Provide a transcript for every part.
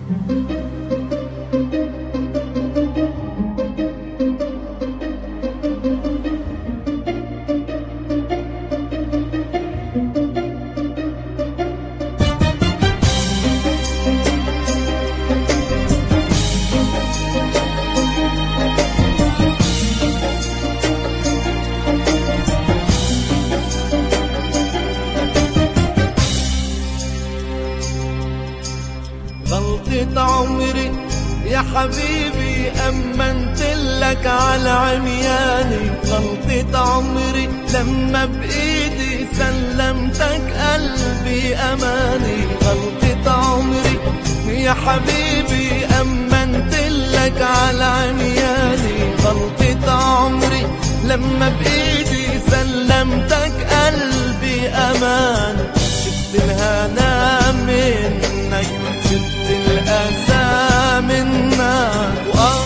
غلطة عمري يا حبيبي أمنتلك على عمياني، غلطة عمري لما بإيدي سلمتك قلبي أماني، غلطة عمري يا حبيبي أمنتلك على عمياني، غلطة عمري لما بإيدي سلمتك قلبي أماني. شفت الهنا منك، شفت الأسى منك،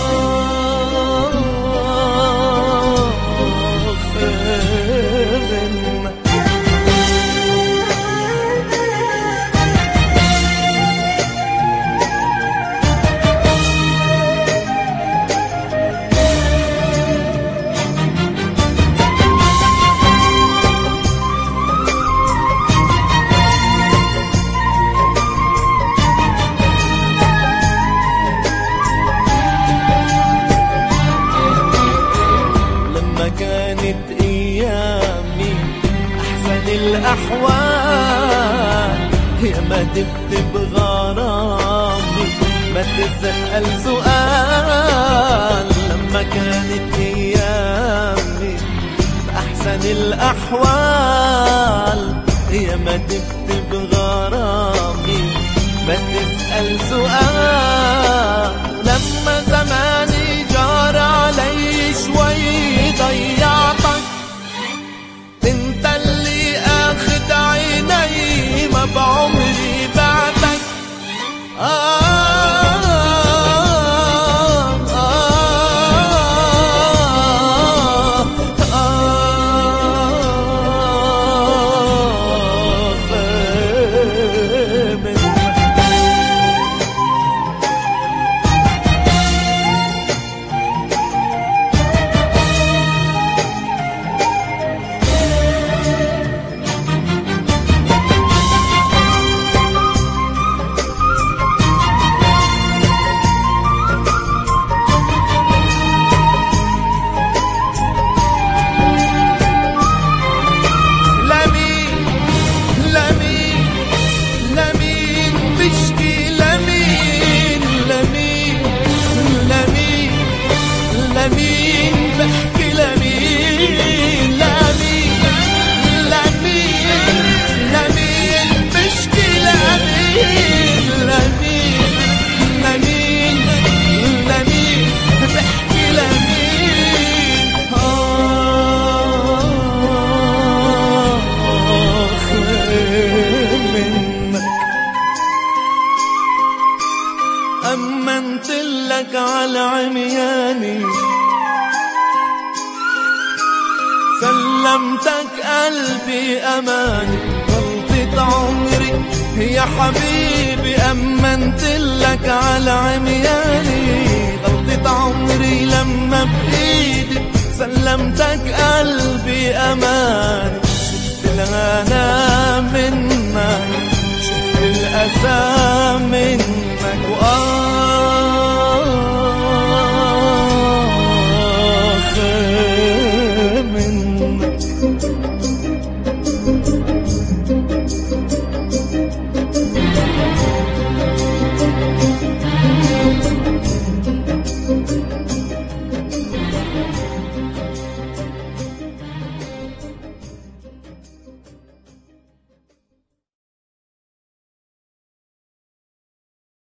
كانت ايامي احسن الاحوال، يا ما تكتب غرامي ما تسأل سؤال. لما كانت ايامي احسن الاحوال، يا ما تكتب غرامي ما تسأل سؤال. لما زماني جار علي شوي ضيعتك، انت اللي اخد عيني ما بعمري بعدك. لمين بحكي لمين، لمين لمين لمين بشكي لمين، لمين لمين لمين بحكي لمين. منك أمنتلك على عمياني، سلمتك قلبي أماني. غلطة عمري يا حبيبي أمنتلك على عمياني، غلطة عمري لما بإيدي سلمتك قلبي أماني. شفت الهنا منك، شفت الأسى